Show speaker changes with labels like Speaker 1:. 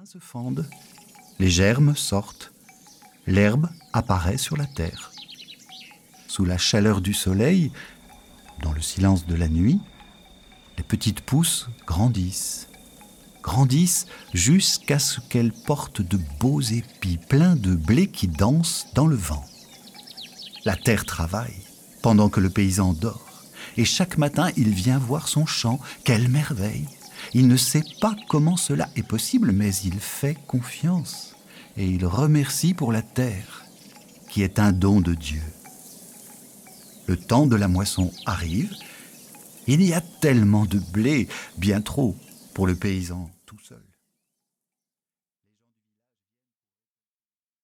Speaker 1: grains se fendent, les germes sortent, l'herbe apparaît sur la terre. Sous la chaleur du soleil, dans le silence de la nuit, les petites pousses grandissent jusqu'à ce qu'elles portent de beaux épis pleins de blé qui dansent dans le vent. La terre travaille pendant que le paysan dort, et chaque matin il vient voir son champ. Quelle merveille! Il ne sait pas comment cela est possible, mais il fait confiance et il remercie pour la terre, qui est un don de Dieu. Le temps de la moisson arrive. Il y a tellement de blé, bien trop pour le paysan.